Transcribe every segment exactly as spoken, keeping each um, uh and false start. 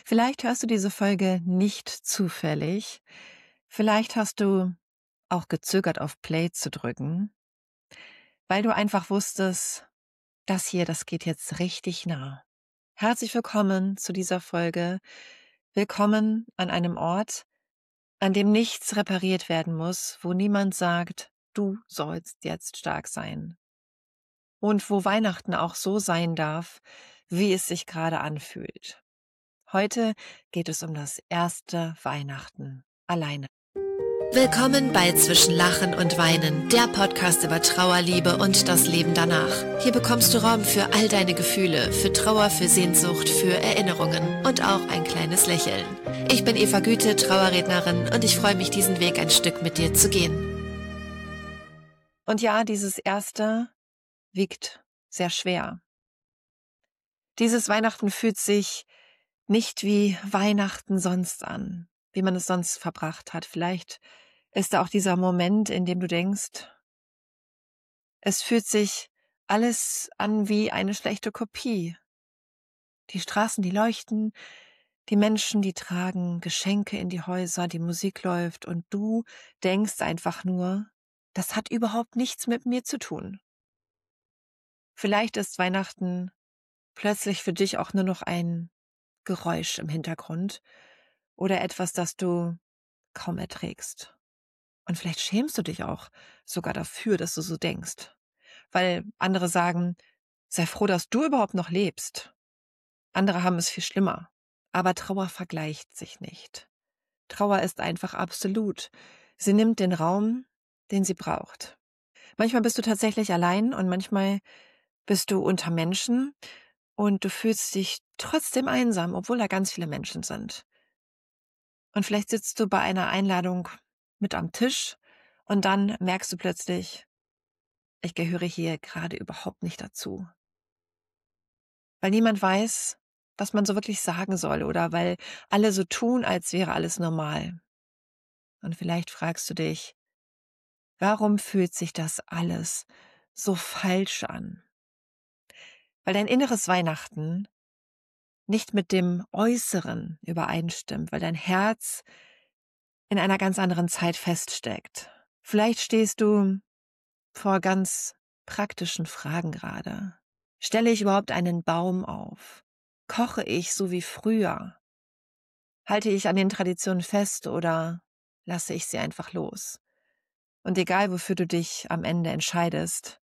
Vielleicht hörst du diese Folge nicht zufällig. Vielleicht hast du auch gezögert, auf Play zu drücken, weil du einfach wusstest, das hier, das geht jetzt richtig nah. Herzlich willkommen zu dieser Folge. Willkommen an einem Ort, an dem nichts repariert werden muss, wo niemand sagt, du sollst jetzt stark sein. Und wo Weihnachten auch so sein darf, wie es sich gerade anfühlt. Heute geht es um das erste Weihnachten alleine. Willkommen bei Zwischen Lachen und Weinen, der Podcast über Trauer, Liebe und das Leben danach. Hier bekommst du Raum für all deine Gefühle, für Trauer, für Sehnsucht, für Erinnerungen und auch ein kleines Lächeln. Ich bin Eva Güte, Trauerrednerin, und ich freue mich, diesen Weg ein Stück mit dir zu gehen. Und ja, dieses erste wiegt sehr schwer. Dieses Weihnachten fühlt sich nicht wie Weihnachten sonst an, wie man es sonst verbracht hat. Vielleicht ist da auch dieser Moment, in dem du denkst, es fühlt sich alles an wie eine schlechte Kopie. Die Straßen, die leuchten, die Menschen, die tragen Geschenke in die Häuser, die Musik läuft und du denkst einfach nur, das hat überhaupt nichts mit mir zu tun. Vielleicht ist Weihnachten plötzlich für dich auch nur noch ein Geräusch im Hintergrund oder etwas, das du kaum erträgst. Und vielleicht schämst du dich auch sogar dafür, dass du so denkst. Weil andere sagen, sei froh, dass du überhaupt noch lebst. Andere haben es viel schlimmer. Aber Trauer vergleicht sich nicht. Trauer ist einfach absolut. Sie nimmt den Raum, den sie braucht. Manchmal bist du tatsächlich allein und manchmal bist du unter Menschen und du fühlst dich trotzdem einsam, obwohl da ganz viele Menschen sind. Und vielleicht sitzt du bei einer Einladung mit am Tisch und dann merkst du plötzlich, ich gehöre hier gerade überhaupt nicht dazu. Weil niemand weiß, was man so wirklich sagen soll oder weil alle so tun, als wäre alles normal. Und vielleicht fragst du dich, warum fühlt sich das alles so falsch an? Weil dein inneres Weihnachten nicht mit dem Äußeren übereinstimmt, weil dein Herz in einer ganz anderen Zeit feststeckt. Vielleicht stehst du vor ganz praktischen Fragen gerade. Stelle ich überhaupt einen Baum auf? Koche ich so wie früher? Halte ich an den Traditionen fest oder lasse ich sie einfach los? Und egal, wofür du dich am Ende entscheidest,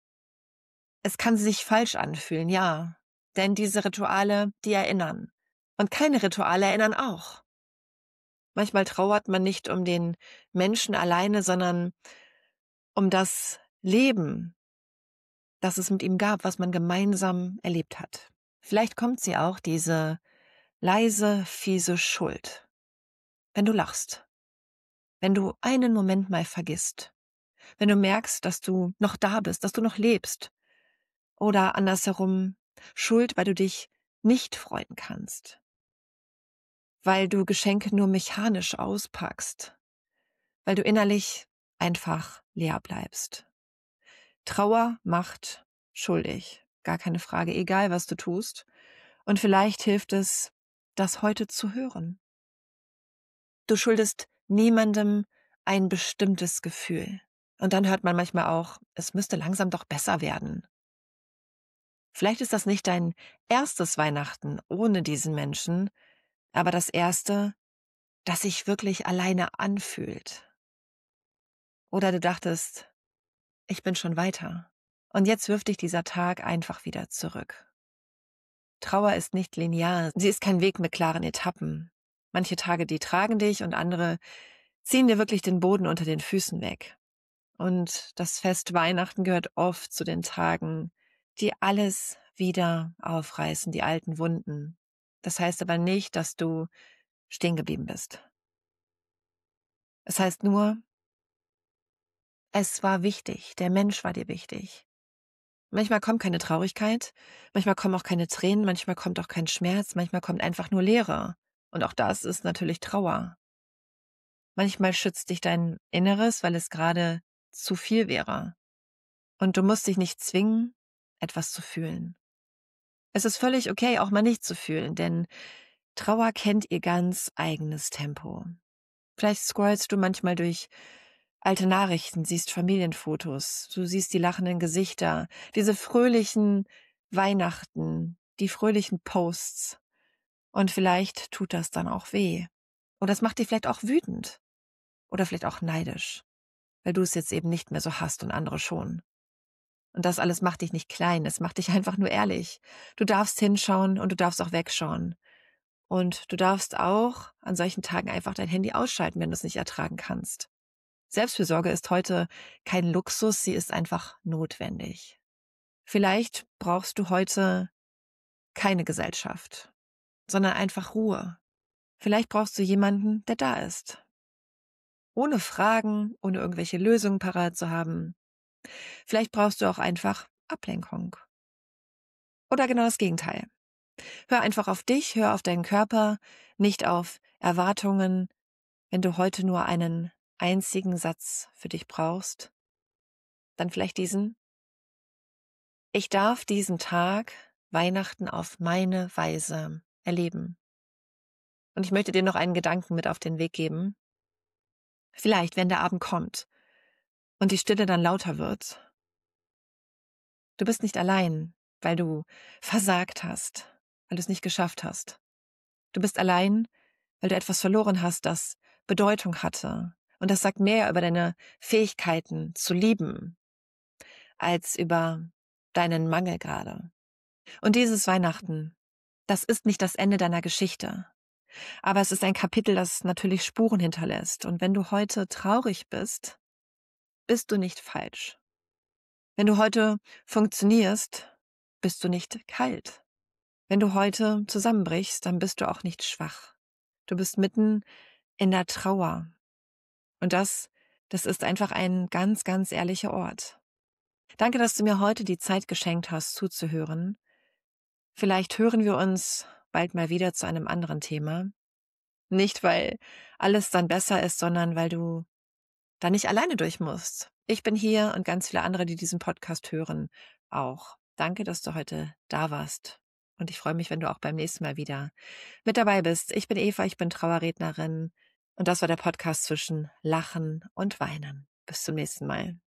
es kann sich falsch anfühlen, ja. Denn diese Rituale, die erinnern. Und keine Rituale erinnern auch. Manchmal trauert man nicht um den Menschen alleine, sondern um das Leben, das es mit ihm gab, was man gemeinsam erlebt hat. Vielleicht kommt sie auch, diese leise, fiese Schuld. Wenn du lachst, wenn du einen Moment mal vergisst, wenn du merkst, dass du noch da bist, dass du noch lebst, oder andersherum Schuld, weil du dich nicht freuen kannst, weil du Geschenke nur mechanisch auspackst, weil du innerlich einfach leer bleibst. Trauer macht schuldig, gar keine Frage, egal was du tust. Und vielleicht hilft es, das heute zu hören. Du schuldest niemandem ein bestimmtes Gefühl. Und dann hört man manchmal auch, es müsste langsam doch besser werden. Vielleicht ist das nicht dein erstes Weihnachten ohne diesen Menschen, aber das erste, das sich wirklich alleine anfühlt. Oder du dachtest, ich bin schon weiter. Und jetzt wirft dich dieser Tag einfach wieder zurück. Trauer ist nicht linear, sie ist kein Weg mit klaren Etappen. Manche Tage, die tragen dich und andere ziehen dir wirklich den Boden unter den Füßen weg. Und das Fest Weihnachten gehört oft zu den Tagen, die alles wieder aufreißen, die alten Wunden. Das heißt aber nicht, dass du stehen geblieben bist. Es heißt nur, es war wichtig, der Mensch war dir wichtig. Manchmal kommt keine Traurigkeit, manchmal kommen auch keine Tränen, manchmal kommt auch kein Schmerz, manchmal kommt einfach nur Leere. Und auch das ist natürlich Trauer. Manchmal schützt dich dein Inneres, weil es gerade zu viel wäre. Und du musst dich nicht zwingen, etwas zu fühlen. Es ist völlig okay, auch mal nicht zu fühlen, denn Trauer kennt ihr ganz eigenes Tempo. Vielleicht scrollst du manchmal durch alte Nachrichten, siehst Familienfotos, du siehst die lachenden Gesichter, diese fröhlichen Weihnachten, die fröhlichen Posts. Und vielleicht tut das dann auch weh. Und das macht dich vielleicht auch wütend oder vielleicht auch neidisch, weil du es jetzt eben nicht mehr so hast und andere schon. Und das alles macht dich nicht klein, es macht dich einfach nur ehrlich. Du darfst hinschauen und du darfst auch wegschauen. Und du darfst auch an solchen Tagen einfach dein Handy ausschalten, wenn du es nicht ertragen kannst. Selbstfürsorge ist heute kein Luxus, sie ist einfach notwendig. Vielleicht brauchst du heute keine Gesellschaft, sondern einfach Ruhe. Vielleicht brauchst du jemanden, der da ist. Ohne Fragen, ohne irgendwelche Lösungen parat zu haben. Vielleicht brauchst du auch einfach Ablenkung. Oder genau das Gegenteil. Hör einfach auf dich, hör auf deinen Körper, nicht auf Erwartungen. Wenn du heute nur einen einzigen Satz für dich brauchst, dann vielleicht diesen: Ich darf diesen Tag, Weihnachten, auf meine Weise erleben. Und ich möchte dir noch einen Gedanken mit auf den Weg geben. Vielleicht, wenn der Abend kommt und die Stille dann lauter wird. Du bist nicht allein, weil du versagt hast, weil du es nicht geschafft hast. Du bist allein, weil du etwas verloren hast, das Bedeutung hatte. Und das sagt mehr über deine Fähigkeiten zu lieben, als über deinen Mangel gerade. Und dieses Weihnachten, das ist nicht das Ende deiner Geschichte. Aber es ist ein Kapitel, das natürlich Spuren hinterlässt. Und wenn du heute traurig bist, bist du nicht falsch. Wenn du heute funktionierst, bist du nicht kalt. Wenn du heute zusammenbrichst, dann bist du auch nicht schwach. Du bist mitten in der Trauer. Und das, das ist einfach ein ganz, ganz ehrlicher Ort. Danke, dass du mir heute die Zeit geschenkt hast, zuzuhören. Vielleicht hören wir uns bald mal wieder zu einem anderen Thema. Nicht, weil alles dann besser ist, sondern weil du da nicht alleine durch musst. Ich bin hier und ganz viele andere, die diesen Podcast hören, auch. Danke, dass du heute da warst. Und ich freue mich, wenn du auch beim nächsten Mal wieder mit dabei bist. Ich bin Eva, ich bin Trauerrednerin. Und das war der Podcast zwischen Lachen und Weinen. Bis zum nächsten Mal.